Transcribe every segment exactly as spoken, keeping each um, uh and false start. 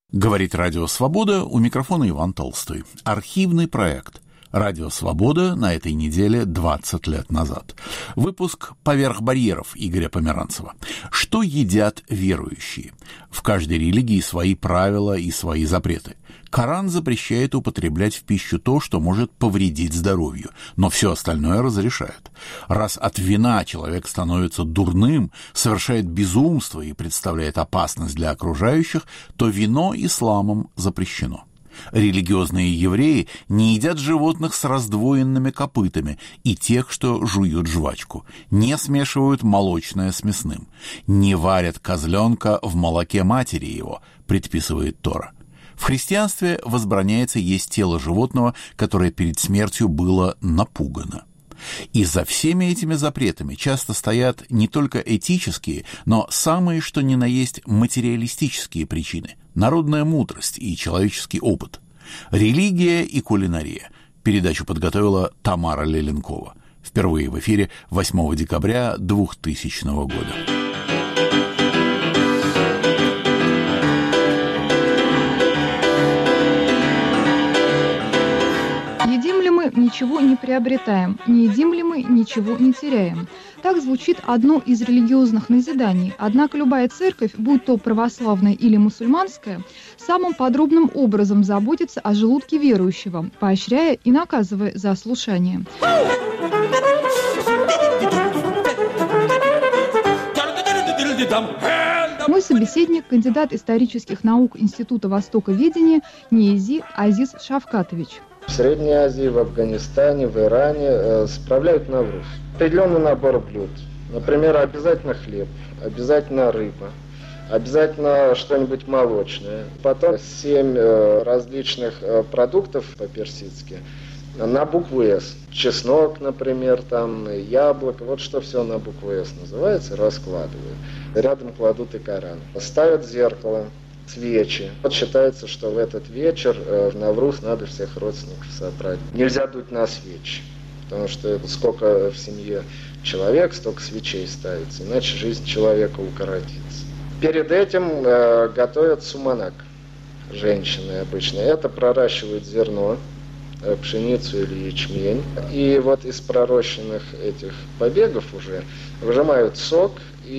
Говорит Радио Свобода, у микрофона Иван Толстой. Архивный проект. Радио Свобода на этой неделе двадцать лет назад. Выпуск «Поверх барьеров» Игоря Померанцева. Что едят верующие? В каждой религии свои правила и свои запреты. Коран запрещает употреблять в пищу то, что может повредить здоровью, но все остальное разрешает. Раз от вина человек становится дурным, совершает безумство и представляет опасность для окружающих, то вино исламом запрещено. Религиозные евреи не едят животных с раздвоенными копытами и тех, что жуют жвачку, не смешивают молочное с мясным, не варят козленка в молоке матери его, предписывает Тора. В христианстве возбраняется есть тело животного, которое перед смертью было напугано. И за всеми этими запретами часто стоят не только этические, но самые что ни на есть материалистические причины – народная мудрость и человеческий опыт. Религия и кулинария. Передачу подготовила Тамара Леленкова. Впервые в эфире восьмого декабря двухтысячного года. Ничего не приобретаем, не едим ли мы, ничего не теряем. Так звучит одно из религиозных назиданий. Однако любая церковь, будь то православная или мусульманская, самым подробным образом заботится о желудке верующего, поощряя и наказывая за ослушание. Мой собеседник – кандидат исторических наук Института Востоковедения Ниязи Азиз Шавкатович. В Средней Азии, в Афганистане, в Иране э, справляют Навруз. Определенный набор блюд. Например, обязательно хлеб, обязательно рыба, обязательно что-нибудь молочное. Потом семь э, различных э, продуктов по-персидски на букву «С». Чеснок, например, там, яблоко. Вот что все на букву «С» называется, раскладывают. Рядом кладут и Коран. Ставят зеркало. Свечи. Вот считается, что в этот вечер э, в Навруз надо всех родственников собрать. Нельзя дуть на свечи, потому что сколько в семье человек, столько свечей ставится, иначе жизнь человека укоротится. Перед этим э, готовят суманак, женщины обычно. Это проращивают зерно, э, пшеницу или ячмень. И вот из пророщенных этих побегов уже выжимают сок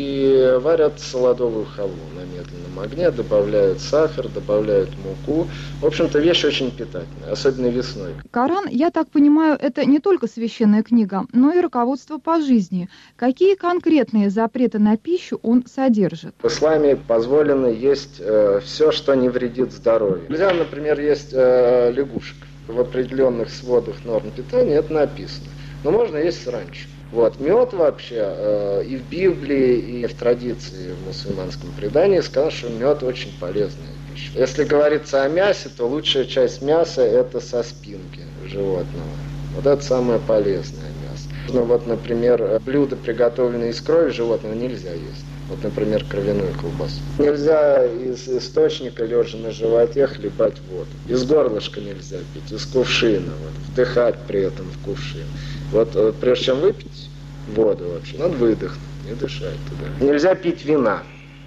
и варят солодовую халву на медленном огне, добавляют сахар, добавляют муку. В общем-то, вещь очень питательная, особенно весной. Коран, я так понимаю, это не только священная книга, но и руководство по жизни. Какие конкретные запреты на пищу он содержит? В исламе позволено есть э, все, что не вредит здоровью. Нельзя, например, есть э, лягушек. В определенных сводах норм питания это написано. Но можно есть сранч. Вот. Мед вообще э, и в Библии, и в традиции в мусульманском предании сказано, что мед очень полезная вещь. Если говорится о мясе, то лучшая часть мяса – это со спинки животного. Вот это самое полезное мясо. Ну, вот, например, блюда, приготовленные из крови животного, нельзя есть. Вот, например, кровяную колбасу. Нельзя из источника, лежа на животе, хлебать воду. Из горлышка нельзя пить, из кувшина. Вот, вдыхать при этом в кувшин. Вот прежде чем выпить воду вообще, надо выдохнуть, не дышать туда. Нельзя пить вина.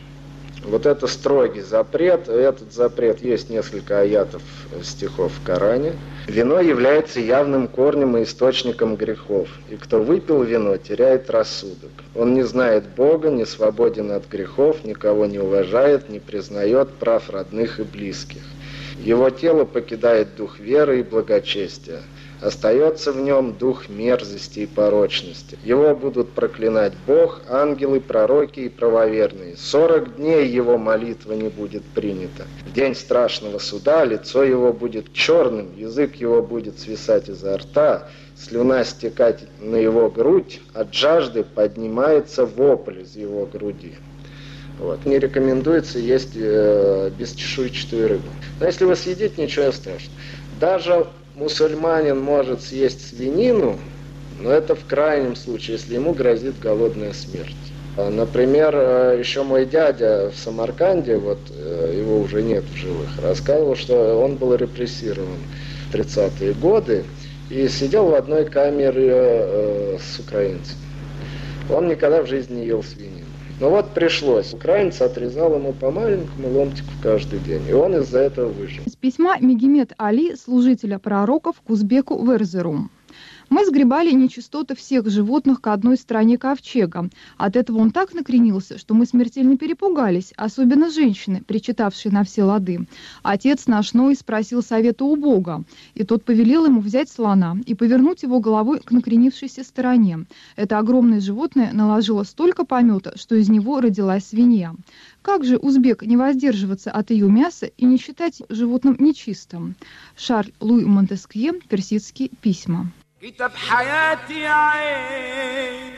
Вот это строгий запрет. Этот запрет есть несколько аятов стихов в Коране. Вино является явным корнем и источником грехов. И кто выпил вино, теряет рассудок. Он не знает Бога, не свободен от грехов, никого не уважает, не признает прав родных и близких. Его тело покидает дух веры и благочестия. Остается в нем дух мерзости и порочности. Его будут проклинать Бог, ангелы, пророки и правоверные. Сорок дней его молитва не будет принята. В день страшного суда лицо его будет черным, язык его будет свисать изо рта, слюна стекать на его грудь, от жажды поднимается вопль из его груди. Вот. Не рекомендуется есть э, бесчешуйчатую рыбу. Но если вы съедите, ничего страшного. Даже мусульманин может съесть свинину, но это в крайнем случае, если ему грозит голодная смерть. Например, еще мой дядя в Самарканде, вот его уже нет в живых, рассказывал, что он был репрессирован в тридцатые годы и сидел в одной камере с украинцами. Он никогда в жизни не ел свинину. Но вот пришлось. Украинец отрезал ему по маленькому ломтику каждый день, и он из-за этого выжил. Из письма Мегемет Али, служителя пророков, к узбеку Верзеру. Мы сгребали нечистоты всех животных к одной стороне ковчега. От этого он так накренился, что мы смертельно перепугались, особенно женщины, причитавшие на все лады. Отец наш Ной спросил совета у Бога, и тот повелел ему взять слона и повернуть его головой к накренившейся стороне. Это огромное животное наложило столько помета, что из него родилась свинья. Как же узбек не воздерживаться от ее мяса и не считать животным нечистым? Шарль Луи Монтескье, персидские письма. كتاب حياتي عين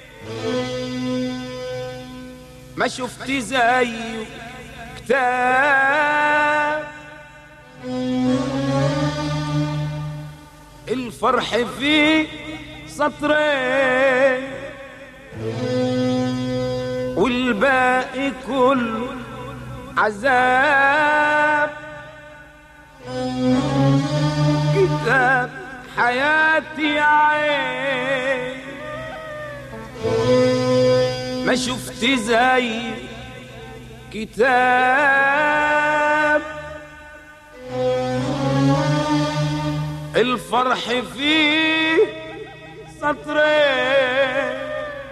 ما شفت زيه كتاب الفرح فيه سطرين والباقي كله عذاب كتاب حياتي عين ما شفت زي كتاب الفرح فيه سطرين.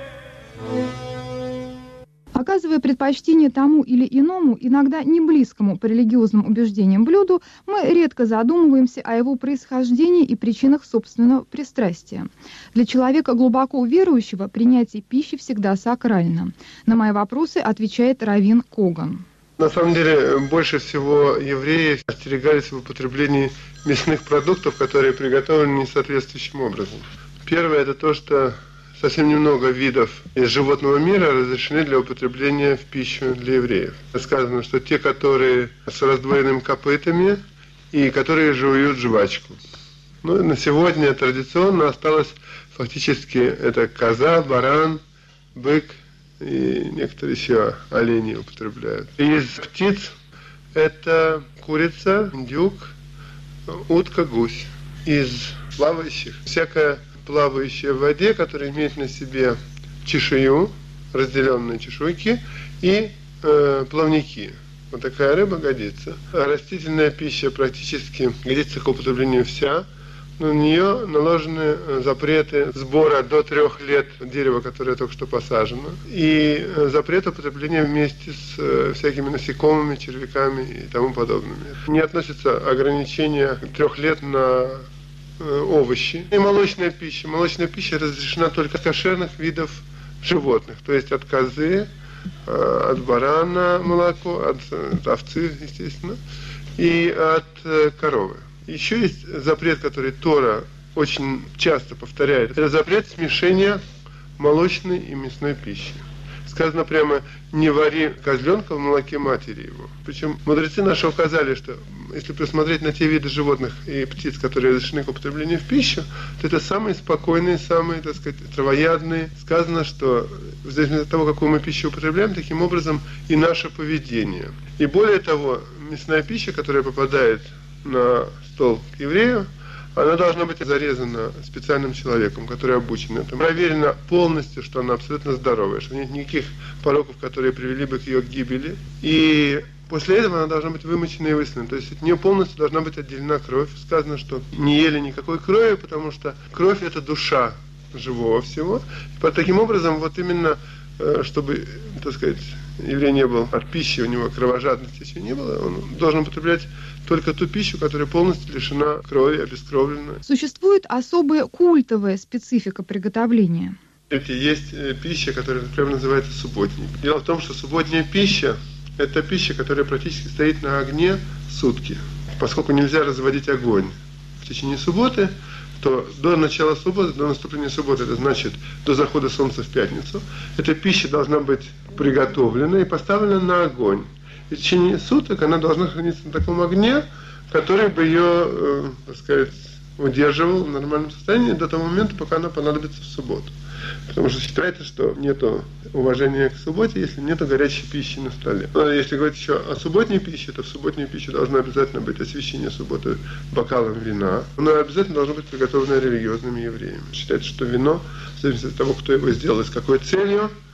Оказывая предпочтение тому или иному, иногда не близкому по религиозным убеждениям блюду, мы редко задумываемся о его происхождении и причинах собственного пристрастия. Для человека глубоко верующего принятие пищи всегда сакрально. На мои вопросы отвечает раввин Коган. На самом деле, больше всего евреи остерегались в употреблении мясных продуктов, которые приготовлены несоответствующим образом. Первое – это то, что совсем немного видов из животного мира разрешены для употребления в пищу для евреев. Сказано, что те, которые с раздвоенными копытами и которые жуют жвачку. Ну, на сегодня традиционно осталось фактически это коза, баран, бык и некоторые еще олени употребляют. Из птиц это курица, индюк, утка, гусь. Из плавающих всякая плавающая в воде, которая имеет на себе чешую, разделенные чешуйки и э, плавники. Вот такая рыба годится. А растительная пища практически годится к употреблению вся. Но на нее наложены запреты сбора до трех лет дерева, которое только что посажено, и запрет употребления вместе с всякими насекомыми, червяками и тому подобными. Не относятся ограничения трех лет на овощи. И молочная пища. Молочная пища разрешена только от кошерных видов животных, то есть от козы, от барана молоко, от овцы, естественно, и от коровы. Еще есть запрет, который Тора очень часто повторяет. Это запрет смешения молочной и мясной пищи. Сказано прямо: не вари козленка в молоке матери его. Причем мудрецы наши указали, что если посмотреть на те виды животных и птиц, которые разрешены к употреблению в пищу, то это самые спокойные, самые, так сказать, травоядные. Сказано, что в зависимости от того, какую мы пищу употребляем, таким образом и наше поведение. И более того, мясная пища, которая попадает на стол к еврею, она должна быть зарезана специальным человеком, который обучен этому. Проверено полностью, что она абсолютно здоровая, что нет никаких пороков, которые привели бы к ее гибели. И после этого она должна быть вымочена и выслана. То есть от нее полностью должна быть отделена кровь. Сказано, что не ели никакой крови, потому что кровь – это душа живого всего. И таким образом, вот именно, чтобы, так сказать, еврей не был от пищи, у него кровожадности еще не было, он должен употреблять только ту пищу, которая полностью лишена крови, обескровлена. Существует особая культовая специфика приготовления. Есть пища, которая, например, называется субботней. Дело в том, что субботняя пища – это пища, которая практически стоит на огне сутки. Поскольку нельзя разводить огонь в течение субботы, то до начала субботы, до наступления субботы, это значит до захода солнца в пятницу, эта пища должна быть приготовлена и поставлена на огонь. И в течение суток она должна храниться на таком огне, который бы ее, э, так сказать, удерживал в нормальном состоянии до того момента, пока она понадобится в субботу. Потому что считается, что нет уважения к субботе, если нет горячей пищи на столе. Но если говорить еще о субботней пище, то в субботней пище должно обязательно быть освящение субботы бокалом вина. Оно обязательно должно быть приготовлено религиозными евреями. Считается, что вино, в зависимости от того, кто его сделал и с какой целью,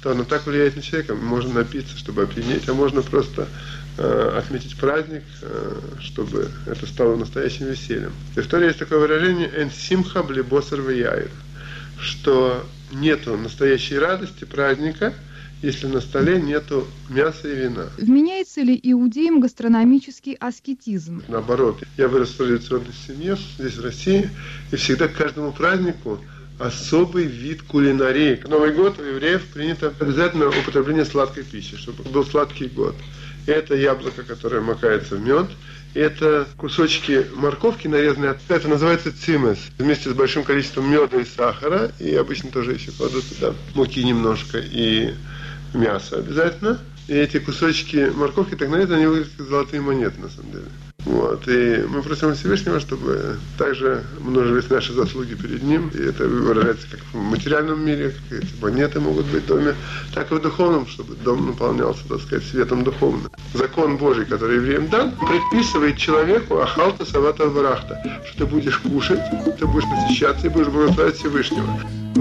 то оно так влияет на человека. Можно напиться, чтобы опьянеть, а можно просто э, отметить праздник, э, чтобы это стало настоящим весельем. В истории есть такое выражение «эн симха бли босар веяир», что нету настоящей радости праздника, если на столе нету мяса и вина. Вменяется ли иудеям гастрономический аскетизм? Наоборот, я вырос в традиционной семье здесь, в России, и всегда к каждому празднику особый вид кулинарии. Новый год у евреев принято обязательно употребление сладкой пищи, чтобы был сладкий год. И это яблоко, которое макается в мед, и это кусочки морковки нарезанные, это называется цимес, вместе с большим количеством меда и сахара, и обычно тоже еще кладут туда муки немножко и мясо обязательно. И эти кусочки морковки так нарезаны, они выглядят как золотые монеты на самом деле. Вот. И мы просим Всевышнего, чтобы также множились наши заслуги перед Ним. И это выражается как в материальном мире, как эти монеты могут быть в доме, так и в духовном, чтобы дом наполнялся, так сказать, светом духовным. Закон Божий, который евреям дан, предписывает человеку ахалта савата варахта, что ты будешь кушать, ты будешь посещаться и будешь благословлять Всевышнего.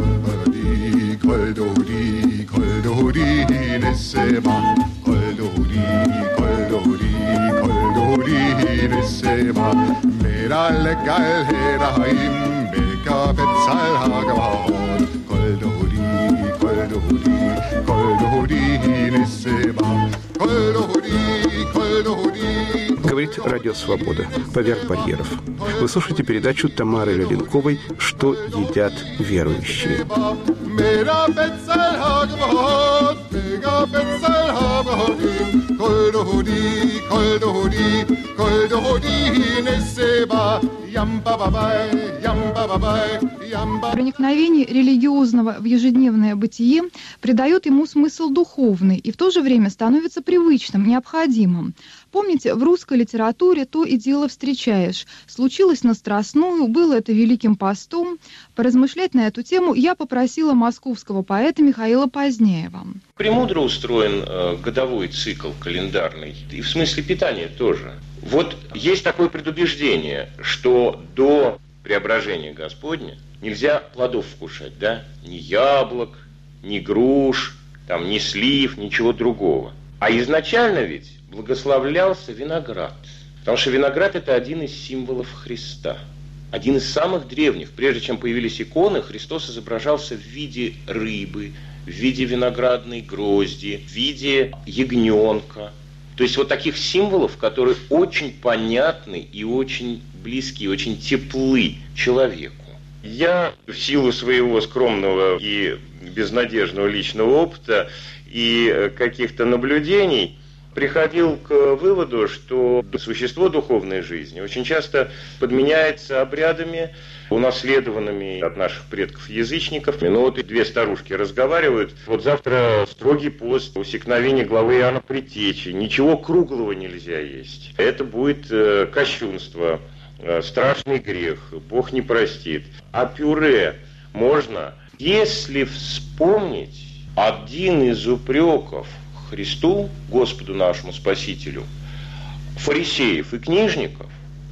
Говорит Радио Свобода. Поверх барьеров. Вы слушаете передачу Тамары Леленковой «Что едят верующие». Проникновение религиозного в ежедневное бытие придает ему смысл духовный и в то же время становится привычным, необходимым. Помните, в русской литературе то и дело встречаешь. Случилось на Страстную, было это Великим постом. Поразмышлять на эту тему я попросила московского поэта Михаила Поздняева. Премудро устроен э, годовой цикл календарный, и в смысле питания тоже. Вот есть такое предубеждение, что до преображения Господня нельзя плодов вкушать, да? Ни яблок, ни груш, там, ни слив, ничего другого. А изначально ведь благословлялся виноград. Потому что виноград – это один из символов Христа. Один из самых древних. Прежде чем появились иконы, Христос изображался в виде рыбы, в виде виноградной грозди, в виде ягненка. То есть вот таких символов, которые очень понятны и очень близки, очень теплы человеку. Я в силу своего скромного и безнадежного личного опыта и каких-то наблюдений приходил к выводу, что существо духовной жизни очень часто подменяется обрядами, унаследованными от наших предков-язычников. Ну вот и две старушки разговаривают. Вот завтра строгий пост, усекновение главы Иоанна Предтечи. Ничего круглого нельзя есть. Это будет э, кощунство, э, страшный грех. Бог не простит. А пюре можно. Если вспомнить один из упреков Христу, Господу нашему Спасителю, фарисеев и книжников,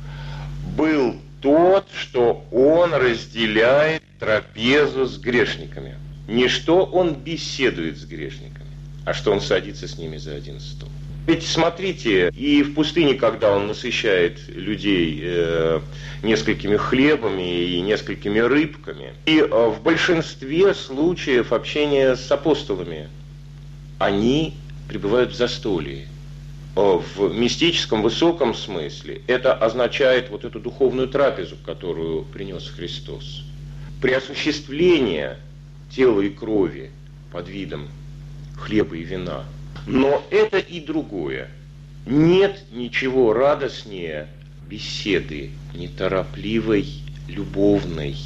был тот, что он разделяет трапезу с грешниками. Не что он беседует с грешниками, а что он садится с ними за один стол. Ведь смотрите, и в пустыне, когда он насыщает людей э, несколькими хлебами и несколькими рыбками, и э, в большинстве случаев общения с апостолами, они пребывают в застолье. В мистическом, высоком смысле это означает вот эту духовную трапезу, которую принес Христос. При осуществлении тела и крови под видом хлеба и вина. Но это и другое. Нет ничего радостнее беседы, неторопливой, любовной,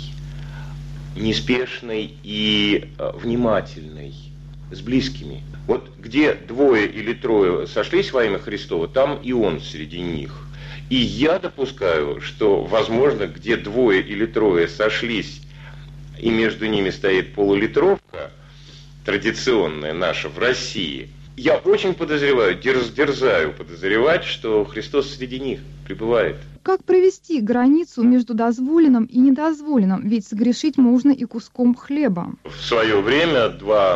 неспешной и внимательной, с близкими. Вот где двое или трое сошлись во имя Христово, там и Он среди них. И я допускаю, что, возможно, где двое или трое сошлись, и между ними стоит полулитровка, традиционная наша в России, я очень подозреваю, дерз, дерзаю подозревать, что Христос среди них пребывает. Как провести границу между дозволенным и недозволенным? Ведь согрешить можно и куском хлеба. В свое время два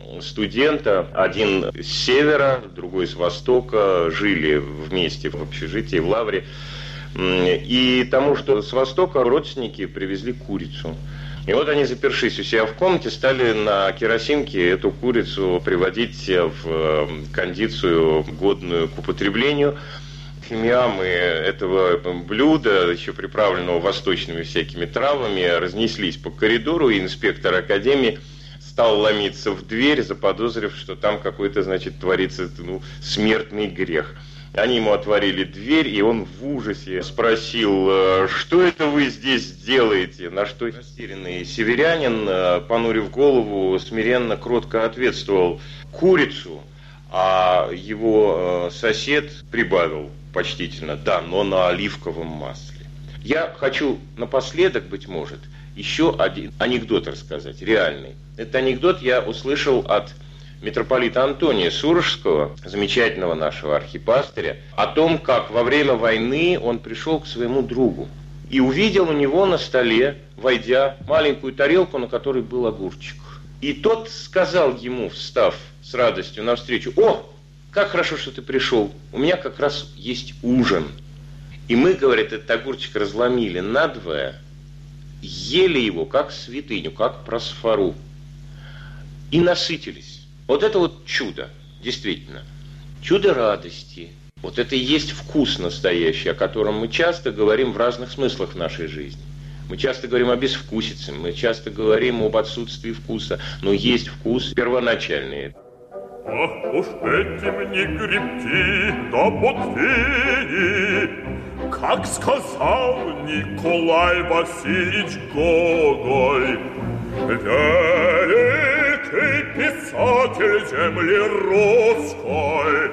студента, один с севера, другой с востока, жили вместе в общежитии в Лавре. И тому, что с востока родственники привезли курицу. И вот они, запершись у себя в комнате, стали на керосинке эту курицу приводить в кондицию, годную к употреблению. Фимиамы этого блюда, еще приправленного восточными всякими травами, разнеслись по коридору, и инспектор академии стал ломиться в дверь, заподозрив, что там какой-то, значит, творится ну, смертный грех. Они ему отворили дверь, и он в ужасе спросил, что это вы здесь делаете? На что растерянный северянин, понурив голову, смиренно, кротко ответствовал: курицу. А его сосед прибавил почтительно: да, но на оливковом масле. Я хочу напоследок, быть может, еще один анекдот рассказать, реальный. Этот анекдот я услышал от митрополита Антония Сурожского, замечательного нашего архипастыря, о том, как во время войны он пришел к своему другу и увидел у него на столе, войдя, маленькую тарелку, на которой был огурчик. И тот сказал ему, встав с радостью навстречу: «О, как хорошо, что ты пришел, у меня как раз есть ужин». И мы, говорит, этот огурчик разломили надвое, ели его как святыню, как просфору, и насытились. Вот это вот чудо, действительно. Чудо радости. Вот это и есть вкус настоящий, о котором мы часто говорим в разных смыслах в нашей жизни. Мы часто говорим о безвкусице, мы часто говорим об отсутствии вкуса, но есть вкус первоначальный. Ах уж этим не гребти до Ботвини, как сказал Николай Васильевич Гоголь, великий писатель земли русской.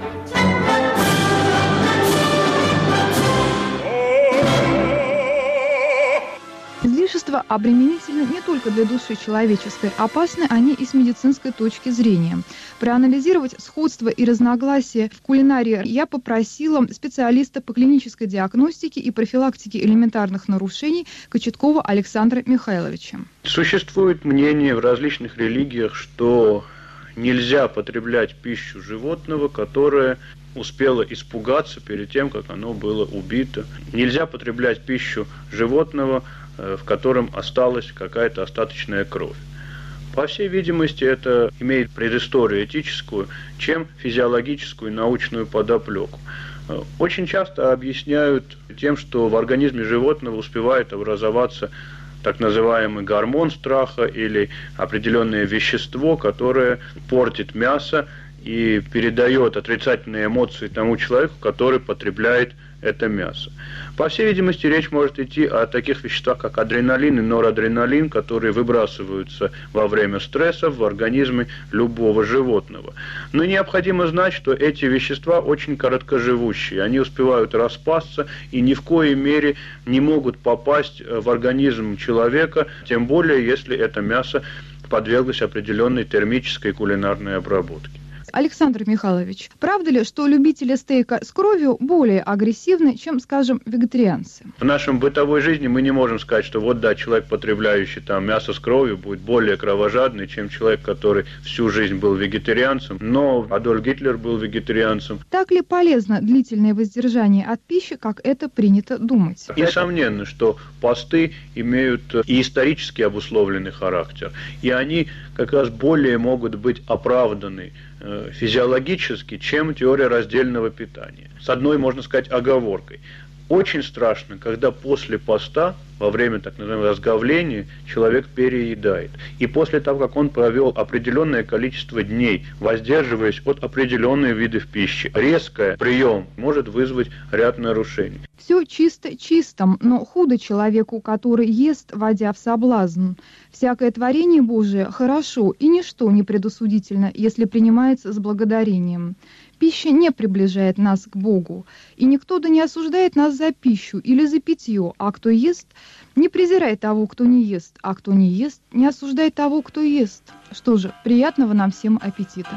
Излишества обременительны не только для души человеческой, опасны они и с медицинской точки зрения. Проанализировать сходство и разногласия в кулинарии я попросила специалиста по клинической диагностике и профилактике элементарных нарушений Кочеткова Александра Михайловича. Существует мнение в различных религиях, что нельзя потреблять пищу животного, которое успело испугаться перед тем, как оно было убито. Нельзя потреблять пищу животного, в котором осталась какая-то остаточная кровь. По всей видимости, это имеет предысторию этическую, чем физиологическую и научную подоплеку. Очень часто объясняют тем, что в организме животного успевает образоваться так называемый гормон страха или определенное вещество, которое портит мясо и передает отрицательные эмоции тому человеку, который потребляет это мясо. По всей видимости, речь может идти о таких веществах, как адреналин и норадреналин, которые выбрасываются во время стресса в организме любого животного. Но необходимо знать, что эти вещества очень короткоживущие. Они успевают распасться и ни в коей мере не могут попасть в организм человека, тем более, если это мясо подверглось определенной термической кулинарной обработке. Александр Михайлович, правда ли, что любители стейка с кровью более агрессивны, чем, скажем, вегетарианцы? В нашем бытовой жизни мы не можем сказать, что вот да, человек, потребляющий там мясо с кровью, будет более кровожадный, чем человек, который всю жизнь был вегетарианцем, но Адольф Гитлер был вегетарианцем. Так ли полезно длительное воздержание от пищи, как это принято думать? Несомненно, что посты имеют и исторически обусловленный характер, и они как раз более могут быть оправданы физиологически, чем теория раздельного питания. С одной, можно сказать, оговоркой. Очень страшно, когда после поста, во время так называемого разговления, человек переедает. И после того, как он провел определенное количество дней, воздерживаясь от определенных видов пищи, резкий прием может вызвать ряд нарушений. Все чисто чистом, но худо человеку, который ест, вводя в соблазн. Всякое творение Божие хорошо, и ничто не предосудительно, если принимается с благодарением. Пища не приближает нас к Богу, и никто да не осуждает нас за пищу или за питье, а кто ест, не презирай того, кто не ест, а кто не ест, не осуждай того, кто ест. Что же, приятного нам всем аппетита!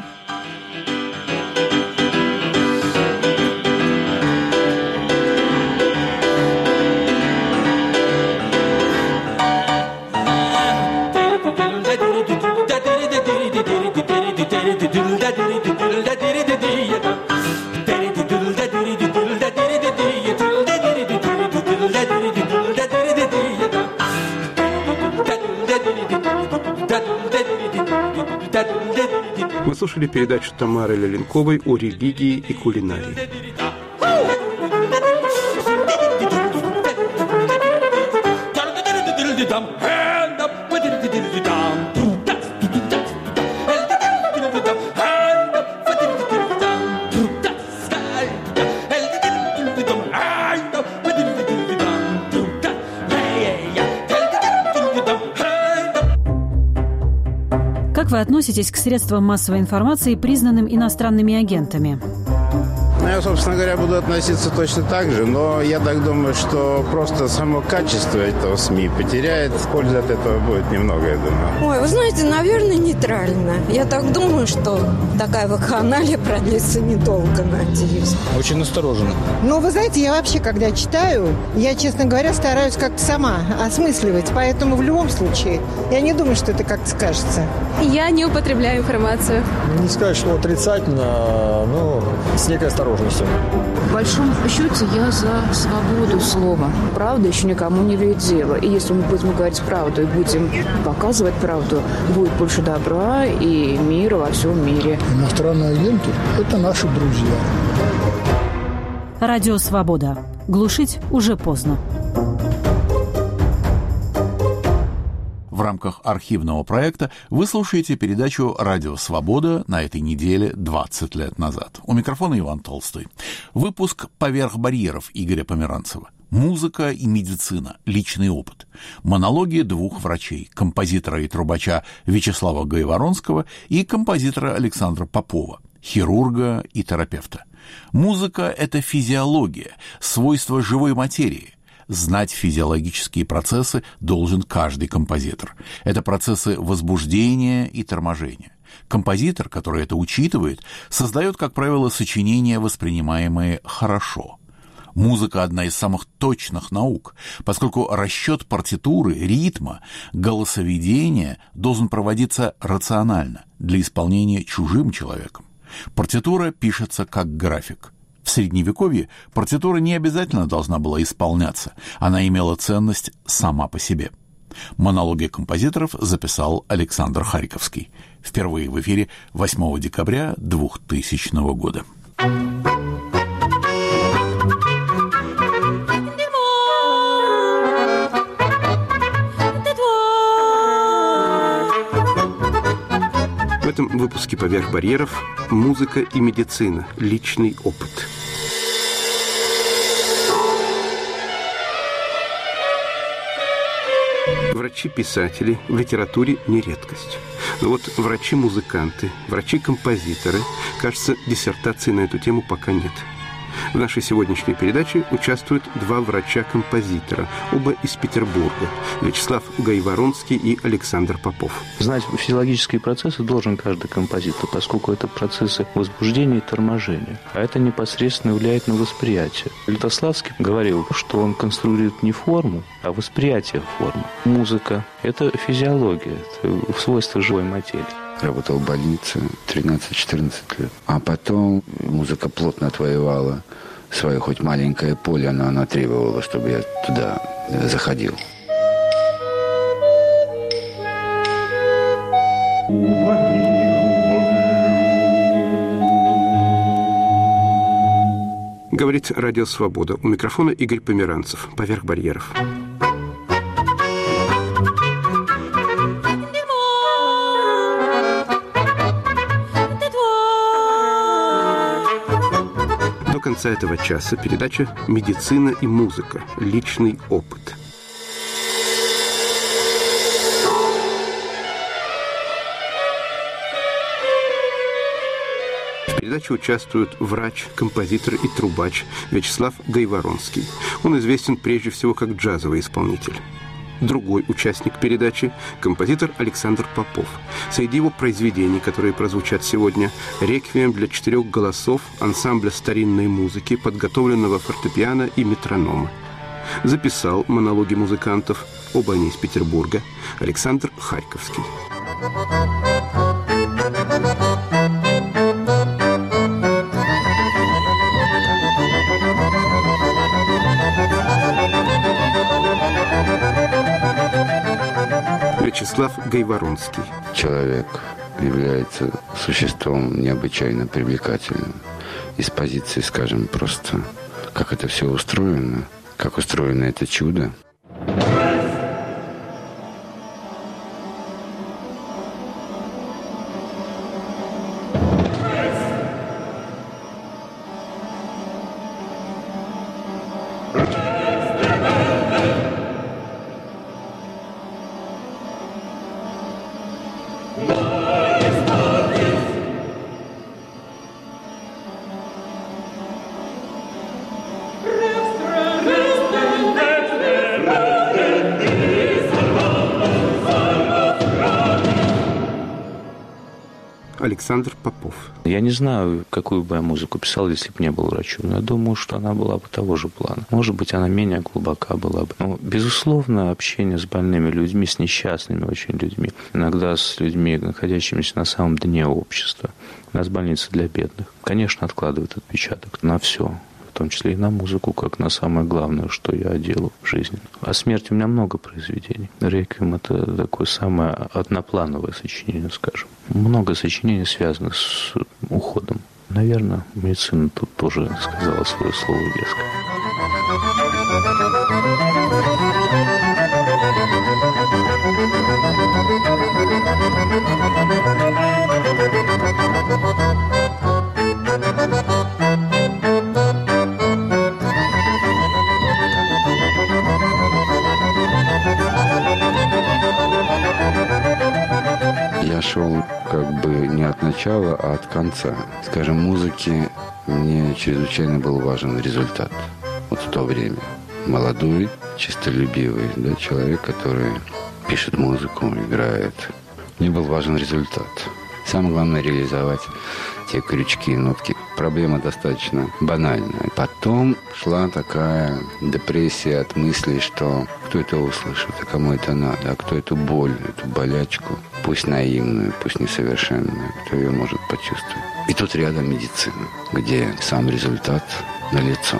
Da da da da da da da da da da da Вы слушали передачу Тамары Леленковой о религии и кулинарии. Как вы относитесь к средствам массовой информации, признанным иностранными агентами? Я, собственно говоря, буду относиться точно так же, но я так думаю, что просто само качество этого СМИ потеряет. Пользы от этого будет немного, я думаю. Ой, вы знаете, наверное, нейтрально. Я так думаю, что такая вакханалия продлится недолго, надеюсь. Очень настороженно. Ну, вы знаете, я вообще, когда читаю, я, честно говоря, стараюсь как-то сама осмысливать. Поэтому в любом случае, я не думаю, что это как-то скажется. Я не употребляю информацию. Не сказать, что отрицательно, но с некой осторожностью. В большом счете я за свободу слова. Правда еще никому не имеет дела. И если мы будем говорить правду и будем показывать правду, будет больше добра и мира во всем мире. Иностранные агенты – это наши друзья. Радио «Свобода». Глушить уже поздно. В рамках архивного проекта вы слушаете передачу «Радио Свобода» на этой неделе двадцать лет назад. У микрофона Иван Толстой. Выпуск «Поверх барьеров» Игоря Померанцева. Музыка и медицина. Личный опыт. Монологи двух врачей. Композитора и трубача Вячеслава Гайворонского и композитора Александра Попова. Хирурга и терапевта. Музыка – это физиология, свойство живой материи. Знать физиологические процессы должен каждый композитор. Это процессы возбуждения и торможения. Композитор, который это учитывает, создает, как правило, сочинения, воспринимаемые хорошо. Музыка – одна из самых точных наук, поскольку расчет партитуры, ритма, голосоведения должен проводиться рационально, для исполнения чужим человеком. Партитура пишется как график. В Средневековье партитура не обязательно должна была исполняться, она имела ценность сама по себе. Монологи композиторов записал Александр Харьковский. Впервые в эфире восьмого декабря двухтысячного года. В этом выпуске «Поверх барьеров» музыка и медицина. Личный опыт. Врачи-писатели в литературе не редкость. Но вот врачи-музыканты, врачи-композиторы, кажется, диссертации на эту тему пока нет. В нашей сегодняшней передаче участвуют два врача-композитора, оба из Петербурга, Вячеслав Гайворонский и Александр Попов. Знать физиологические процессы должен каждый композитор, поскольку это процессы возбуждения и торможения, а это непосредственно влияет на восприятие. Лютославский говорил, что он конструирует не форму, а восприятие формы. Музыка – это физиология, это свойство живой материи. Работал в больнице тринадцать-четырнадцать лет. А потом музыка плотно отвоевала свое хоть маленькое поле, но она требовала, чтобы я туда заходил. Говорит Радио Свобода. У микрофона Игорь Померанцев. «Поверх барьеров». До конца этого часа передача «Медицина и музыка. Личный опыт». В передаче участвуют врач, композитор и трубач Вячеслав Гайворонский. Он известен прежде всего как джазовый исполнитель. Другой участник передачи – композитор Александр Попов. Среди его произведений, которые прозвучат сегодня, реквием для четырех голосов ансамбля старинной музыки, подготовленного фортепиано и метронома. Записал монологи музыкантов, оба они из Петербурга, Александр Харьковский. Вячеслав Гайворонский. Человек является существом необычайно привлекательным. И с позиции, скажем, просто как это все устроено, как устроено это чудо. Александр Попов. Я не знаю, какую бы я музыку писал, если бы не был врачом. Но я думаю, что она была бы того же плана. Может быть, она менее глубока была бы. Но, безусловно, общение с больными людьми, с несчастными очень людьми, иногда с людьми, находящимися на самом дне общества, у нас больница для бедных, конечно, откладывает отпечаток на все. В том числе и на музыку, как на самое главное, что я делаю в жизни. О смерти у меня много произведений. «Реквием» — это такое самое одноплановое сочинение, скажем. Много сочинений связано с уходом. Наверное, медицина тут тоже сказала свое слово веско. Я шел как бы не от начала, а от конца. Скажем, музыке мне чрезвычайно был важен результат. Вот в то время. Молодой, чистолюбивый, да, человек, который пишет музыку, играет. Мне был важен результат. Самое главное — реализовать те крючки и нотки. Проблема достаточно банальная. Потом шла такая депрессия от мыслей, что кто это услышит, а кому это надо, а кто эту боль, эту болячку, пусть наивную, пусть несовершенную, кто ее может почувствовать. И тут рядом медицина, где сам результат налицо.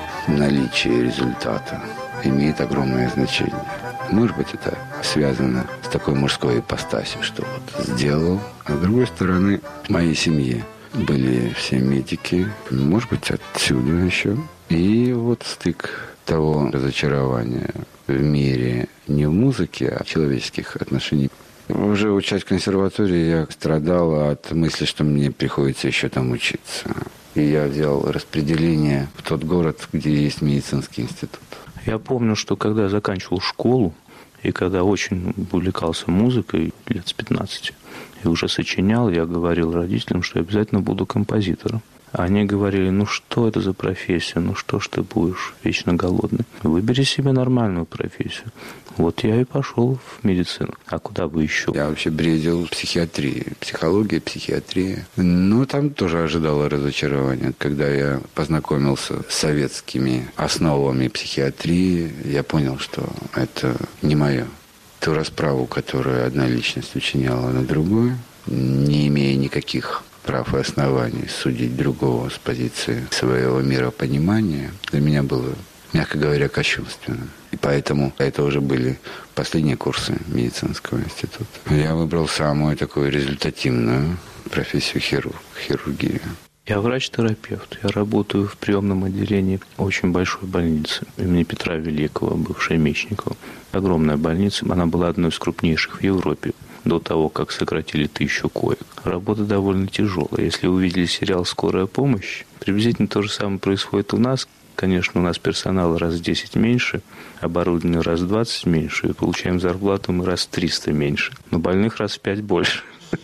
Наличие результата имеет огромное значение. Может быть, это связано с такой мужской ипостасью, что вот сделал. А с другой стороны, в моей семье были все медики. Может быть, отсюда еще. И вот стык того разочарования в мире не в музыке, а в человеческих отношениях. Уже учась в консерватории, я страдал от мысли, что мне приходится еще там учиться. И я взял распределение в тот город, где есть медицинский институт. Я помню, что когда я заканчивал школу, и когда очень увлекался музыкой лет с пятнадцати, и уже сочинял, я говорил родителям, что я обязательно буду композитором. Они говорили: ну что это за профессия, ну что ж ты будешь вечно голодный? Выбери себе нормальную профессию. Вот я и пошел в медицину. А куда бы еще? Я вообще бредил психиатрией, психология, психиатрия. Но там тоже ожидало разочарования. Когда я познакомился с советскими основами психиатрии, я понял, что это не мое. Ту расправу, которую одна личность учиняла на другую, не имея никаких прав и оснований судить другого с позиции своего миропонимания, для меня было, мягко говоря, кощунственным. И поэтому это уже были последние курсы медицинского института. Я выбрал самую такую результативную профессию хирург, хирургию. Я врач-терапевт. Я работаю в приемном отделении очень большой больницы имени Петра Великого, бывшей Мечникова. Огромная больница. Она была одной из крупнейших в Европе до того, как сократили тысячу коек. Работа довольно тяжелая. Если вы увидели сериал «Скорая помощь», приблизительно то же самое происходит у нас. Конечно, у нас персонала раз в десять меньше, оборудование раз в двадцать меньше, и получаем зарплату мы раз в триста меньше, но больных раз в пять больше.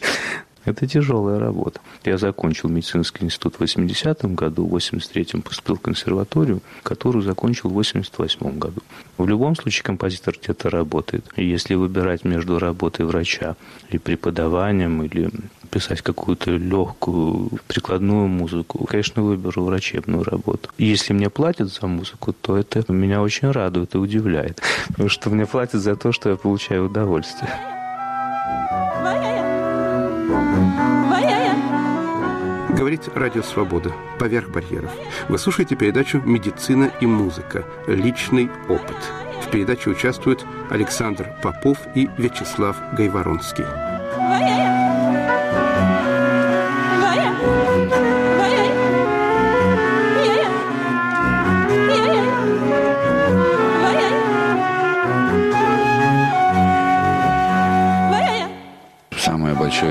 Это тяжелая работа. Я закончил медицинский институт в восьмидесятом году, в восемьдесят третьем поступил в консерваторию, которую закончил в восемьдесят восьмом году. В любом случае композитор где-то работает. И если выбирать между работой врача и преподаванием, или писать какую-то легкую прикладную музыку, конечно, выберу врачебную работу. И если мне платят за музыку, то это меня очень радует и удивляет. Потому что мне платят за то, что я получаю удовольствие. Говорит Радио Свобода. Поверх барьеров. Вы слушаете передачу «Медицина и музыка. Личный опыт». В передаче участвуют Александр Попов и Вячеслав Гайворонский.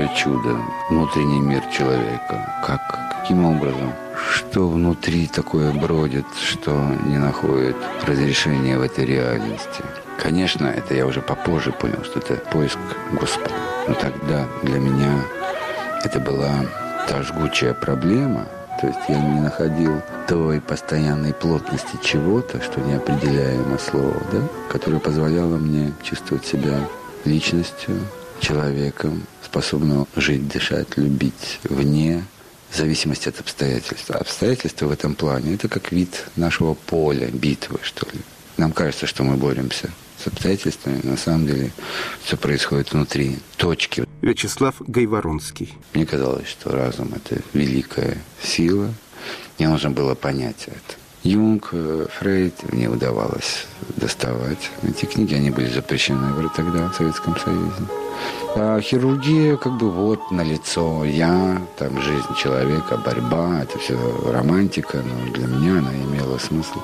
чудо, внутренний мир человека. Как? Каким образом? Что внутри такое бродит, что не находит разрешения в этой реальности? Конечно, это я уже попозже понял, что это поиск Господа. Но тогда для меня это была та жгучая проблема. То есть я не находил той постоянной плотности чего-то, что неопределяемо слово, да, которое позволяло мне чувствовать себя личностью, человеком, способным жить, дышать, любить вне зависимости от обстоятельств. Обстоятельства в этом плане – это как вид нашего поля, битвы, что ли. Нам кажется, что мы боремся с обстоятельствами. На самом деле все происходит внутри точки. Вячеслав Гайворонский. Мне казалось, что разум – это великая сила. Мне нужно было понять это. Юнг, Фрейд мне удавалось доставать. Эти книги, они были запрещены тогда в Советском Союзе. А хирургия как бы вот налицо. Я, там жизнь человека, борьба, это все романтика, но для меня она имела смысл.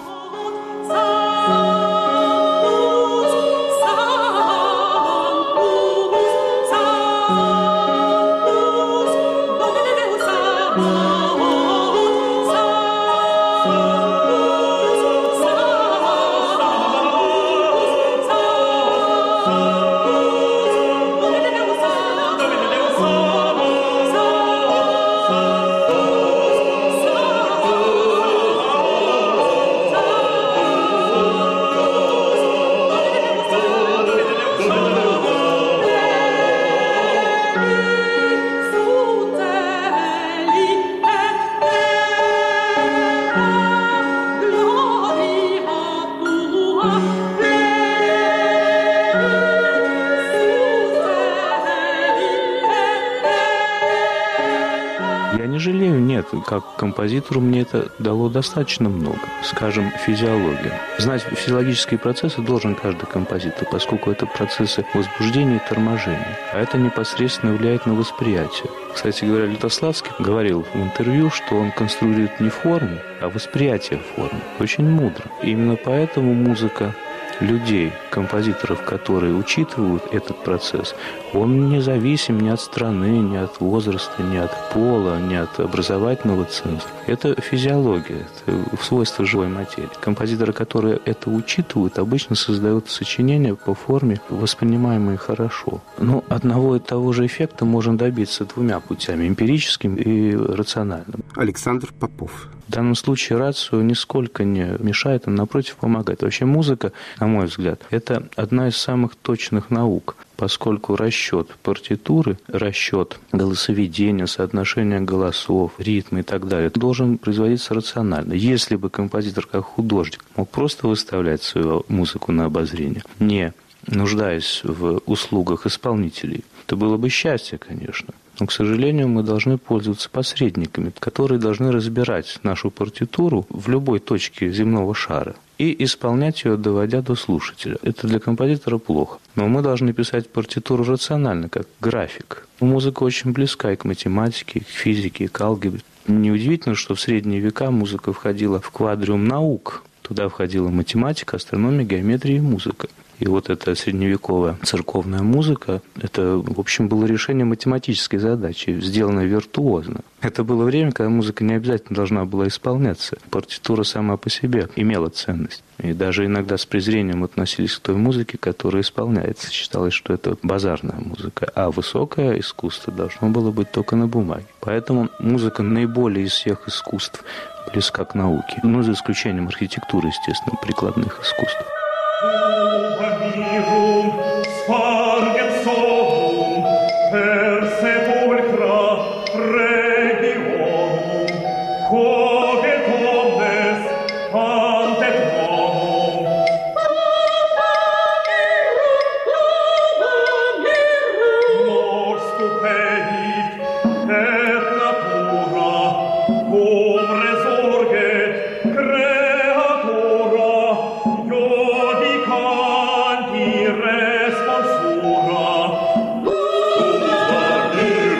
Как композитору мне это дало достаточно много. Скажем, физиология. Знать физиологические процессы должен каждый композитор, поскольку это процессы возбуждения и торможения. А это непосредственно влияет на восприятие. Кстати говоря, Лютославский говорил в интервью, что он конструирует не форму, а восприятие формы. Очень мудро. И именно поэтому музыка людей, композиторов, которые учитывают этот процесс, он не зависим ни от страны, ни от возраста, ни от пола, ни от образовательного ценза. Это физиология, это свойство живой материи. Композиторы, которые это учитывают, обычно создают сочинения по форме, воспринимаемые хорошо. Но одного и того же эффекта можно добиться двумя путями – эмпирическим и рациональным. Александр Попов. В данном случае рацио нисколько не мешает, а напротив помогает. Вообще музыка, на мой взгляд, это одна из самых точных наук, поскольку расчет партитуры, расчет голосоведения, соотношения голосов, ритма и так далее должен производиться рационально. Если бы композитор как художник мог просто выставлять свою музыку на обозрение, не нуждаясь в услугах исполнителей, это было бы счастье, конечно. Но, к сожалению, мы должны пользоваться посредниками, которые должны разбирать нашу партитуру в любой точке земного шара и исполнять ее, доводя до слушателя. Это для композитора плохо. Но мы должны писать партитуру рационально, как график. Музыка очень близка и к математике, и к физике, и к алгебре. Неудивительно, что в средние века музыка входила в квадриум наук. Туда входила математика, астрономия, геометрия и музыка. И вот эта средневековая церковная музыка, это, в общем, было решение математической задачи, сделанное виртуозно. Это было время, когда музыка не обязательно должна была исполняться. Партитура сама по себе имела ценность. И даже иногда с презрением относились к той музыке, которая исполняется. Считалось, что это базарная музыка, а высокое искусство должно было быть только на бумаге. Поэтому музыка наиболее из всех искусств близка к науке. Ну, за исключением архитектуры, естественно, прикладных искусств. Responsura, tu guardi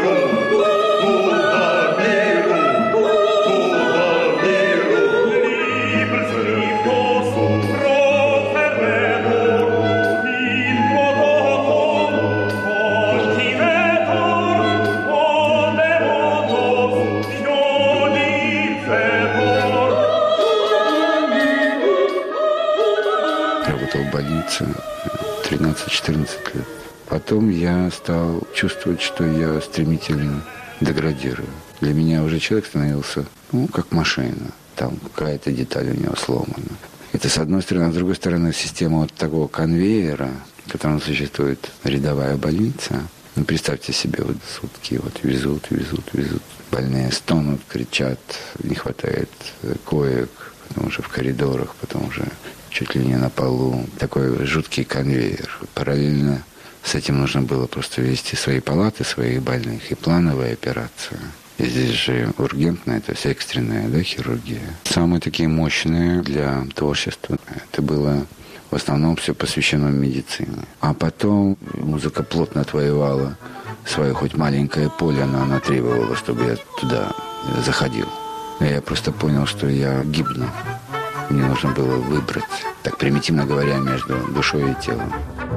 проработал в больнице тринадцать-четырнадцать лет. Потом я стал чувствовать, что я стремительно деградирую. Для меня уже человек становился, ну, как машина. Там какая-то деталь у него сломана. Это с одной стороны. А с другой стороны, система вот такого конвейера, в котором существует рядовая больница. Ну, представьте себе, вот сутки вот везут, везут, везут. Больные стонут, кричат, не хватает коек, потом уже в коридорах, потом уже чуть ли не на полу. Такой жуткий конвейер. Параллельно с этим нужно было просто вести свои палаты, своих больных и плановые операции. И здесь же ургентная, это вся экстренная, да, хирургия. Самые такие мощные для творчества. Это было в основном все посвящено медицине. А потом музыка плотно отвоевала свое хоть маленькое поле, но она требовала, чтобы я туда заходил. И я просто понял, что я гибну. Мне нужно было выбрать, так примитивно говоря, между душой и телом.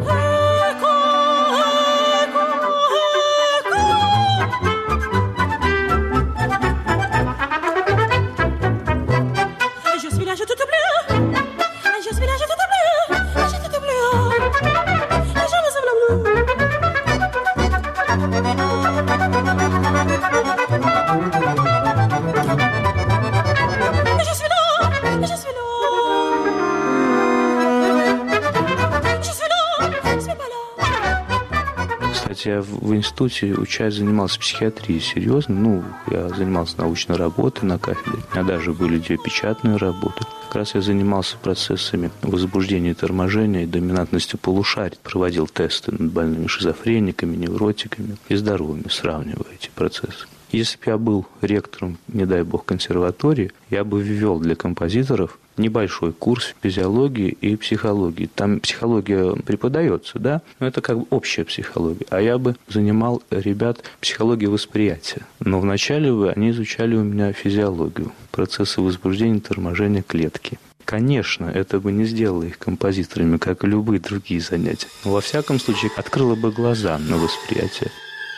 Я в институте, учась, занимался психиатрией серьезно. Ну, я занимался научной работой на кафедре. У меня даже были две печатные работы. Как раз я занимался процессами возбуждения и торможения и доминантности полушарий. Проводил тесты над больными шизофрениками, невротиками и здоровыми, сравнивая эти процессы. Если бы я был ректором, не дай бог, консерватории, я бы ввел для композиторов небольшой курс физиологии и психологии. Там психология преподается, да, но это как бы общая психология. А я бы занимал ребят психологией восприятия. Но вначале бы они изучали у меня физиологию, процессы возбуждения и торможения клетки. Конечно, это бы не сделало их композиторами, как и любые другие занятия. Но во всяком случае открыло бы глаза на восприятие.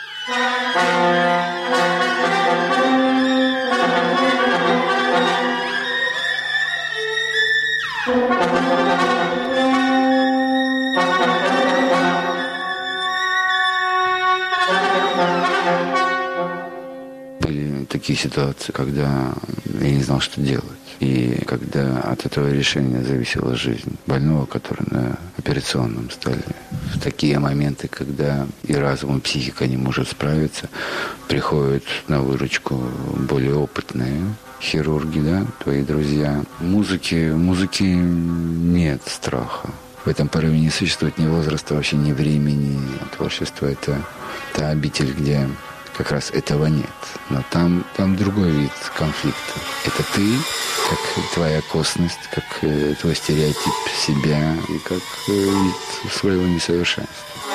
Были такие ситуации, когда я не знал, что делать. И когда от этого решения зависела жизнь больного, который на операционном столе. В такие моменты, когда и разум, и психика не может справиться, приходят на выручку более опытные хирурги, да, твои друзья. Музыки, музыки нет страха. В этом порыве не существует ни возраста, вообще ни времени. Творчество – это та обитель, где как раз этого нет. Но там, там другой вид конфликта. Это ты, как твоя косность, как э, твой стереотип себя и как э, вид своего несовершенства.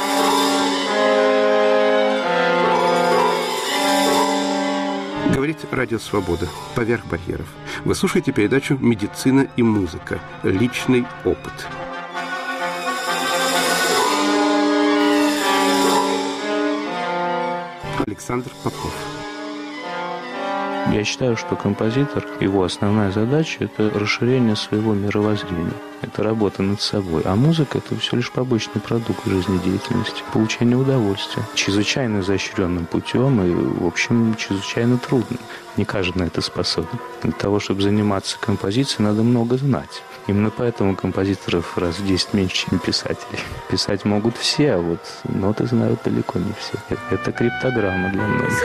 Говорит Радио Свобода. Поверх барьеров. Вы слушаете передачу «Медицина и музыка. Личный опыт». Александр Попов. Я считаю, что композитор, его основная задача – это расширение своего мировоззрения. Это работа над собой. А музыка – это всего лишь побочный продукт жизнедеятельности, получение удовольствия. Чрезвычайно изощренным путем и, в общем, чрезвычайно трудно. Не каждый на это способен. Для того, чтобы заниматься композицией, надо много знать. Именно поэтому композиторов раз в десять меньше, чем писателей. Писать могут все, а вот ноты знают далеко не все. Это криптограмма для многих.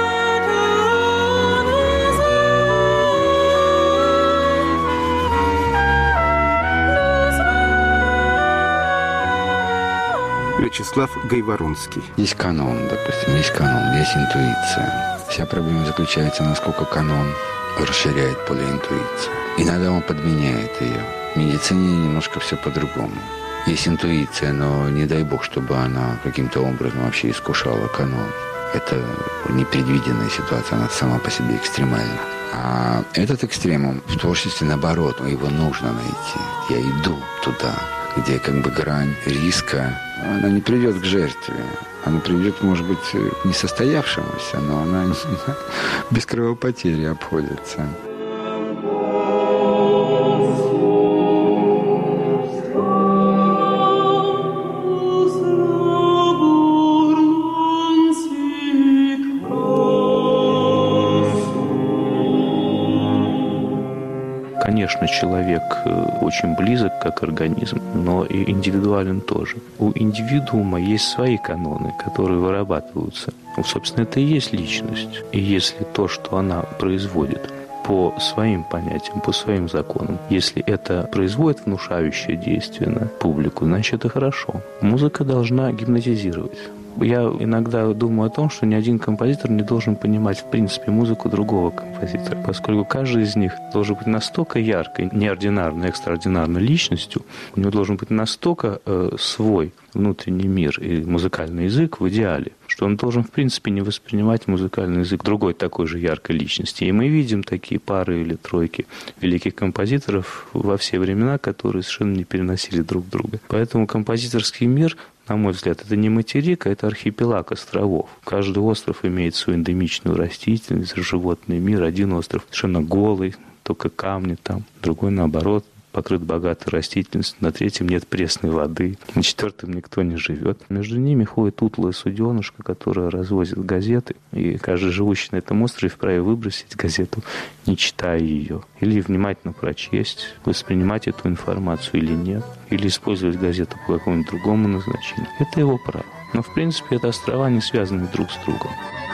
Вячеслав Гайворонский. Есть канон, допустим, есть канон, есть интуиция. Вся проблема заключается, насколько канон расширяет поле интуиции. Иногда он подменяет ее. В медицине немножко все по-другому. Есть интуиция, но не дай бог, чтобы она каким-то образом вообще искушала канон. Это непредвиденная ситуация, она сама по себе экстремальна. А этот экстремум в творчестве, наоборот, его нужно найти. Я иду туда, где как бы грань риска, она не придет к жертве. Она приведет, может быть, к несостоявшемуся, но она без кровопотери обходится. очень близок как организм, но и индивидуален тоже. У индивидуума есть свои каноны, которые вырабатываются. Ну, собственно, это и есть личность. И если то, что она производит, по своим понятиям, по своим законам. Если это производит внушающее действие на публику, значит, это хорошо. Музыка должна гипнотизировать. Я иногда думаю о том, что ни один композитор не должен понимать, в принципе, музыку другого композитора, поскольку каждый из них должен быть настолько яркой, неординарной, экстраординарной личностью, у него должен быть настолько э, свой внутренний мир и музыкальный язык в идеале, что он должен, в принципе, не воспринимать музыкальный язык другой такой же яркой личности. И мы видим такие пары или тройки великих композиторов во все времена, которые совершенно не переносили друг друга. Поэтому композиторский мир, на мой взгляд, это не материк, а это архипелаг островов. Каждый остров имеет свою эндемичную растительность, животный мир. Один остров совершенно голый, только камни там, другой, наоборот, покрыт богатой растительностью, на третьем нет пресной воды, на четвертом никто не живет. Между ними ходит утлая суденышка, которая развозит газеты, и каждый живущий на этом острове вправе выбросить газету, не читая ее, или внимательно прочесть, воспринимать эту информацию или нет, или использовать газету по какому-нибудь другому назначению. Это его право. Но, в принципе, это острова не связаны друг с другом.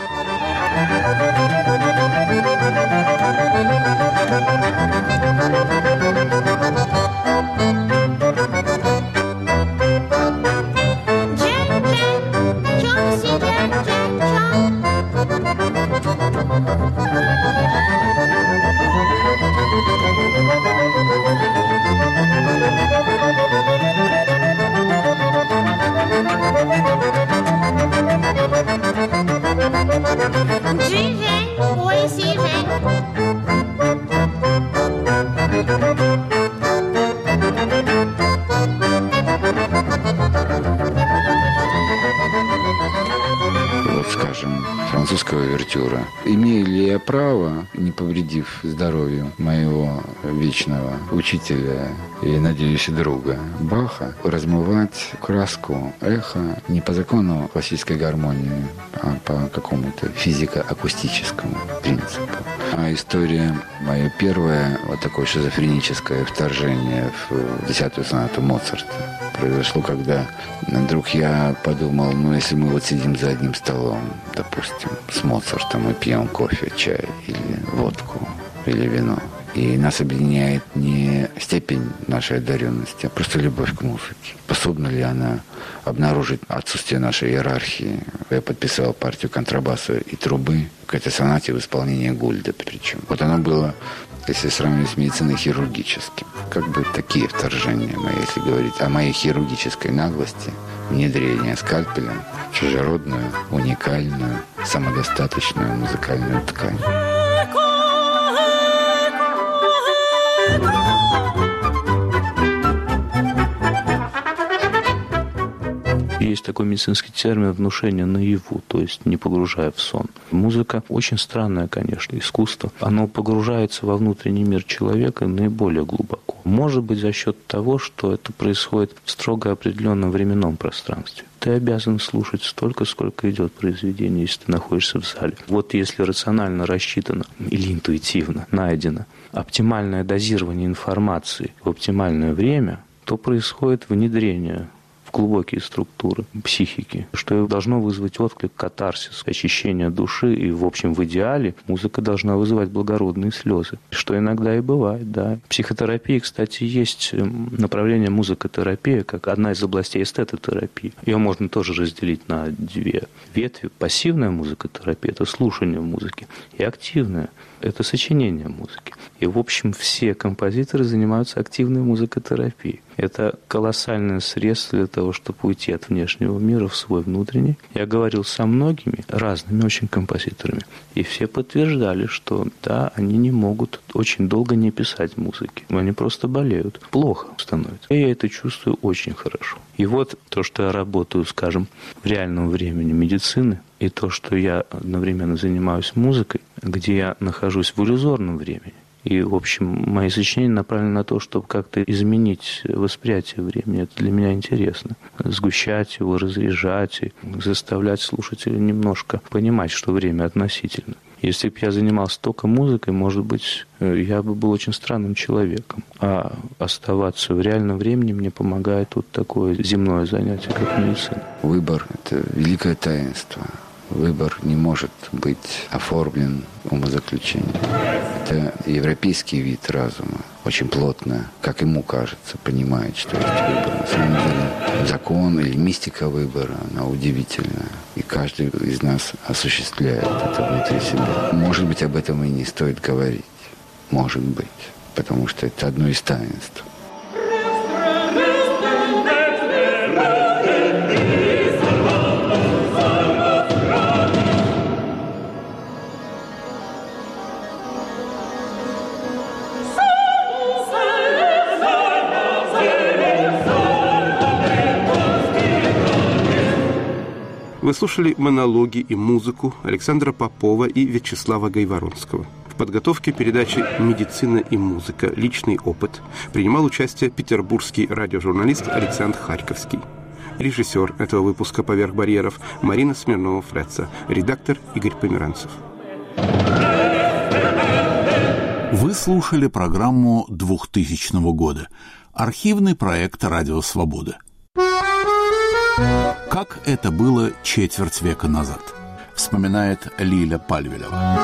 Вот, скажем, французского увертюра. Имею ли я право, не повредив здоровью моего вечного учителя и, надеюсь, друга Баха, размывать краску эха не по закону классической гармонии, а по какому-то физико-акустическому принципу? А история моя первая, вот такое шизофреническое вторжение в десятую сонату Моцарта произошло, когда вдруг я подумал, ну, если мы вот сидим за одним столом, допустим, с Моцартом и пьем кофе, чай или водку, или вино, и нас объединяет не степень нашей одаренности, а просто любовь к музыке. Способна ли она обнаружить отсутствие нашей иерархии? Я подписал партию контрабаса и трубы к этой сонате в исполнении Гульда причем. Вот оно было, если сравнивать с медициной, хирургическим. Как бы такие вторжения мои, если говорить о моей хирургической наглости, внедрение скальпелем в чужеродную, уникальную, самодостаточную музыкальную ткань. Есть такой медицинский термин «внушение наяву», то есть не погружая в сон. Музыка очень странное, конечно, искусство. Оно погружается во внутренний мир человека наиболее глубоко. Может быть, за счет того, что это происходит в строго определенном временном пространстве. Ты обязан слушать столько, сколько идет произведение, если ты находишься в зале. Вот если рационально рассчитано или интуитивно найдено оптимальное дозирование информации в оптимальное время, то происходит внедрение глубокие структуры психики, что должно вызвать отклик, катарсис, очищение души, и, в общем, в идеале музыка должна вызывать благородные слезы, что иногда и бывает, да. В психотерапии, кстати, есть направление музыкотерапия, как одна из областей эстетотерапии. Ее можно тоже разделить на две ветви. Пассивная музыкотерапия – это слушание музыки, и активная – это сочинение музыки. И, в общем, все композиторы занимаются активной музыкотерапией. Это колоссальное средство для того, чтобы уйти от внешнего мира в свой внутренний. Я говорил со многими разными очень композиторами, и все подтверждали, что да, они не могут очень долго не писать музыки. Они просто болеют. Плохо становится. И я это чувствую очень хорошо. И вот то, что я работаю, скажем, в реальном времени медицины, и то, что я одновременно занимаюсь музыкой, где я нахожусь в иллюзорном времени. И, в общем, мои сочинения направлены на то, чтобы как-то изменить восприятие времени. Это для меня интересно. Сгущать его, разряжать и заставлять слушателя немножко понимать, что время относительно. Если бы я занимался только музыкой, может быть, я бы был очень странным человеком. А оставаться в реальном времени мне помогает вот такое земное занятие, как медицина. Выбор – это великое таинство. Выбор не может быть оформлен умозаключением. Это европейский вид разума, очень плотно, как ему кажется, понимает, что есть выбор. На самом деле закон или мистика выбора, она удивительна. И каждый из нас осуществляет это внутри себя. Может быть, об этом и не стоит говорить. Может быть. Потому что это одно из таинств. Вы слушали монологи и музыку Александра Попова и Вячеслава Гайворонского. В подготовке передачи «Медицина и музыка. Личный опыт» принимал участие петербургский радиожурналист Александр Харьковский. Режиссер этого выпуска «Поверх барьеров» Марина Смирнова-Фреца. Редактор Игорь Померанцев. Вы слушали программу двухтысячного года. Архивный проект «Радио Свобода». Как это было четверть века назад, вспоминает Лиля Пальвелева.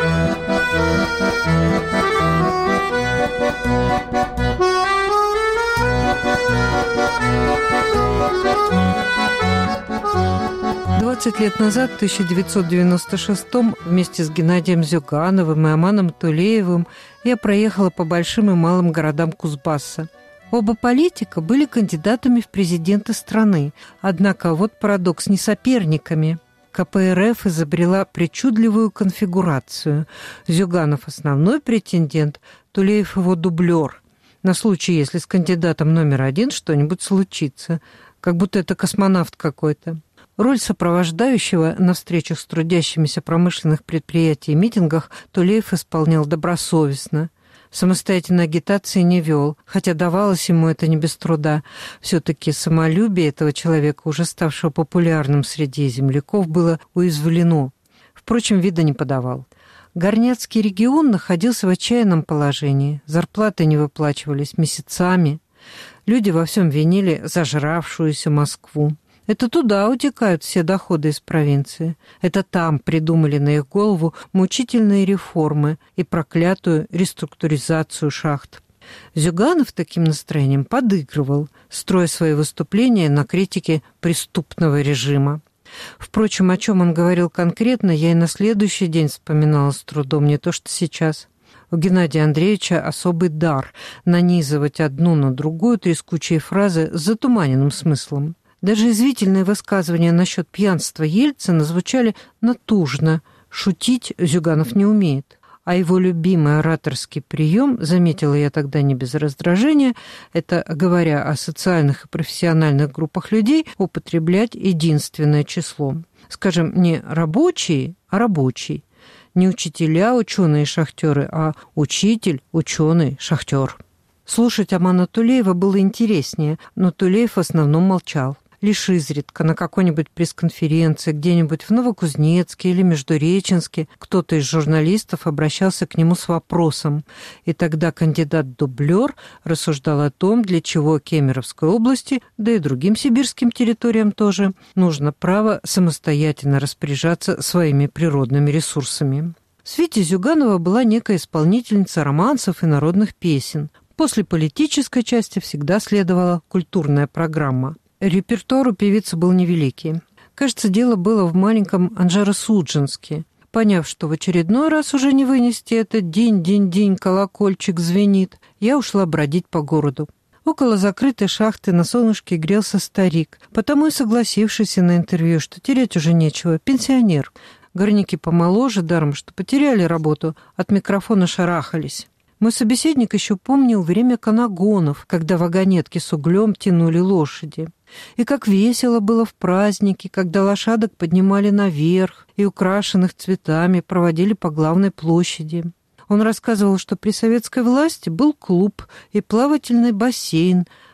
двадцать лет назад, в тысяча девятьсот девяносто шестом, вместе с Геннадием Зюгановым и Аманом Тулеевым я проехала по большим и малым городам Кузбасса. Оба политика были кандидатами в президенты страны, однако вот парадокс, не соперниками. ка пэ эр эф изобрела причудливую конфигурацию. Зюганов – основной претендент, Тулеев – его дублер. На случай, если с кандидатом номер один что-нибудь случится, как будто это космонавт какой-то. Роль сопровождающего на встречах с трудящимися промышленных предприятий и митингах Тулеев исполнял добросовестно. Самостоятельной агитации не вел, хотя давалось ему это не без труда. Все-таки самолюбие этого человека, уже ставшего популярным среди земляков, было уязвлено. Впрочем, вида не подавал. Горняцкий регион находился в отчаянном положении. Зарплаты не выплачивались месяцами. Люди во всем винили зажравшуюся Москву. Это туда утекают все доходы из провинции. Это там придумали на их голову мучительные реформы и проклятую реструктуризацию шахт. Зюганов таким настроением подыгрывал, строя свои выступления на критике преступного режима. Впрочем, о чем он говорил конкретно, я и на следующий день вспоминала с трудом, не то что сейчас. У Геннадия Андреевича особый дар нанизывать одну на другую трескучие фразы с затуманенным смыслом. Даже извительные высказывания насчет пьянства Ельцина звучали натужно. Шутить Зюганов не умеет. А его любимый ораторский прием, заметила я тогда не без раздражения, это, говоря о социальных и профессиональных группах людей, употреблять единственное число. Скажем, не рабочие, а рабочий. Не учителя, ученые, шахтеры, а учитель, ученый, шахтер. Слушать Амана Тулеева было интереснее, но Тулеев в основном молчал. Лишь изредка на какой-нибудь пресс-конференции где-нибудь в Новокузнецке или Междуреченске кто-то из журналистов обращался к нему с вопросом, и тогда кандидат-дублер рассуждал о том, для чего Кемеровской области, да и другим сибирским территориям тоже, нужно право самостоятельно распоряжаться своими природными ресурсами. В свите Зюганова была некая исполнительница романсов и народных песен. После политической части всегда следовала культурная программа. Репертуар у певицы был невеликий. Кажется, дело было в маленьком Анжеро-Судженске. Поняв, что в очередной раз уже не вынести этот день-день-день колокольчик звенит, я ушла бродить по городу. Около закрытой шахты на солнышке грелся старик, потому и согласившийся на интервью, что терять уже нечего, пенсионер. Горняки помоложе, даром, что потеряли работу, от микрофона шарахались. Мой собеседник еще помнил время канагонов, когда вагонетки с углем тянули лошади. И как весело было в празднике, когда лошадок поднимали наверх и украшенных цветами проводили по главной площади. Он рассказывал, что при советской власти был клуб и плавательный бассейн,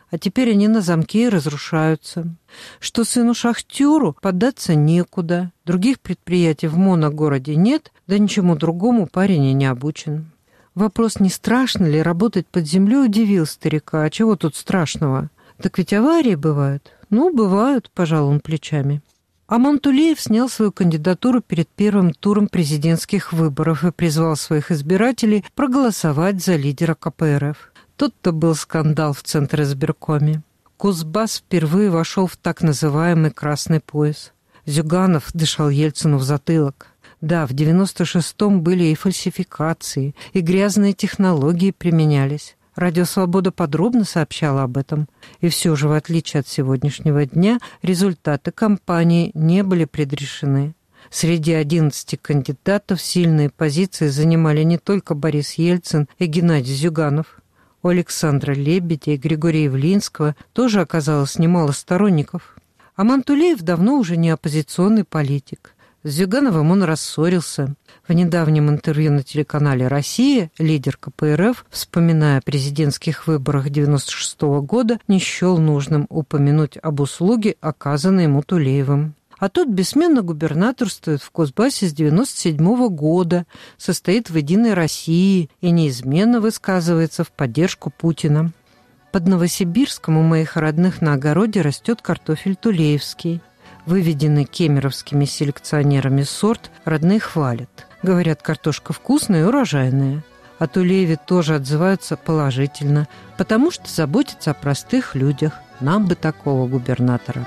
а теперь они на замке и разрушаются. Что сыну-шахтеру податься некуда, других предприятий в моногороде нет, да ничему другому парень и не обучен. Вопрос, не страшно ли работать под землей, удивил старика. А чего тут страшного? Так ведь аварии бывают. Ну, бывают, пожал он плечами. Аман Тулеев снял свою кандидатуру перед первым туром президентских выборов и призвал своих избирателей проголосовать за лидера ка пэ эр эф. Тот-то был скандал в Центризбиркоме. Кузбасс впервые вошел в так называемый «красный пояс». Зюганов дышал Ельцину в затылок. Да, в девяносто шестом были и фальсификации, и грязные технологии применялись. Радио «Свобода» подробно сообщала об этом. И все же, в отличие от сегодняшнего дня, результаты кампании не были предрешены. Среди одиннадцати кандидатов сильные позиции занимали не только Борис Ельцин и Геннадий Зюганов. У Александра Лебедя и Григория Явлинского тоже оказалось немало сторонников. Аман Тулеев давно уже не оппозиционный политик. С Зюгановым он рассорился. В недавнем интервью на телеканале «Россия» лидер ка пэ эр эф, вспоминая о президентских выборах девяносто шестого года, не счел нужным упомянуть об услуге, оказанной ему Тулеевым. А тот бессменно губернаторствует в Кузбассе с девяносто седьмого года, состоит в «Единой России» и неизменно высказывается в поддержку Путина. Под Новосибирском у моих родных на огороде растет картофель тулеевский. Выведенный кемеровскими селекционерами сорт родные хвалят. Говорят, картошка вкусная и урожайная. О Тулееве тоже отзываются положительно, потому что заботится о простых людях. Нам бы такого губернатора.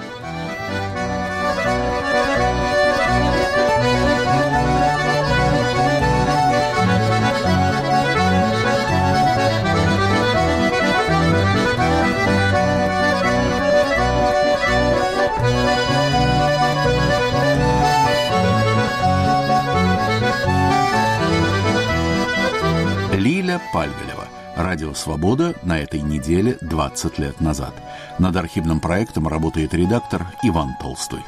Лиля Пальгалева. Радио «Свобода» на этой неделе двадцать лет назад. Над архивным проектом работает редактор Иван Толстой.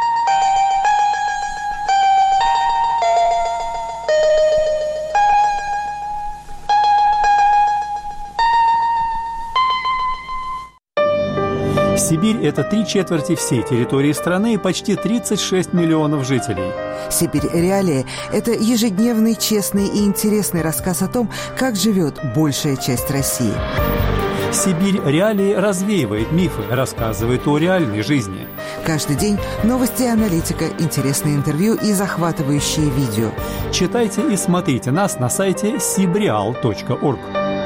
Сибирь – это три четверти всей территории страны и почти тридцать шесть миллионов жителей. «Сибирь. Реалии» – это ежедневный, честный и интересный рассказ о том, как живет большая часть России. «Сибирь. Реалии» развеивает мифы, рассказывает о реальной жизни. Каждый день новости и аналитика, интересные интервью и захватывающие видео. Читайте и смотрите нас на сайте сибреал точка орг.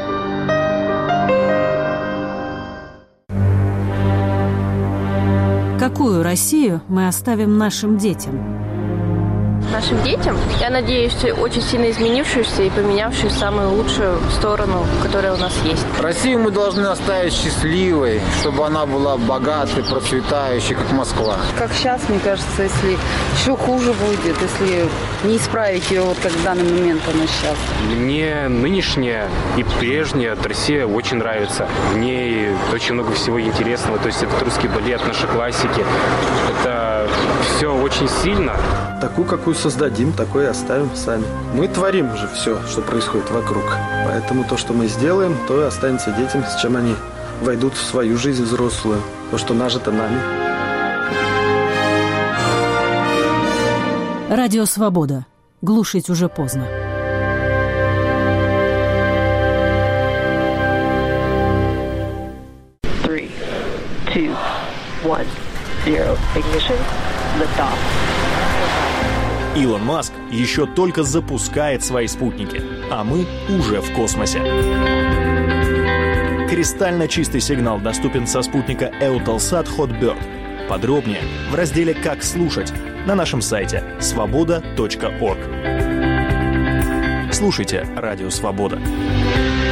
Какую Россию мы оставим нашим детям? Нашим детям, я надеюсь, очень сильно изменившуюся и поменявшую в самую лучшую сторону, которая у нас есть. Россию мы должны оставить счастливой, чтобы она была богатой, процветающей, как Москва. Как сейчас, мне кажется, если еще хуже будет, если не исправить ее, вот как в данный момент она сейчас. Мне нынешняя и прежняя Россия очень нравится. В ней очень много всего интересного. То есть это русский балет, наши классики. Это все очень сильно. Такую, какую создадим, такой и оставим сами. Мы творим же все, что происходит вокруг. Поэтому то, что мы сделаем, то и останется детям, с чем они войдут в свою жизнь взрослую. То, что нажито нами. Радио «Свобода». Глушить уже поздно. Three, two, one, zero. Ignition. Lift off. Илон Маск еще только запускает свои спутники, а мы уже в космосе. Кристально чистый сигнал доступен со спутника Eutelsat Hotbird. Подробнее в разделе «Как слушать» на нашем сайте свобода точка орг. Слушайте «Радио Свобода».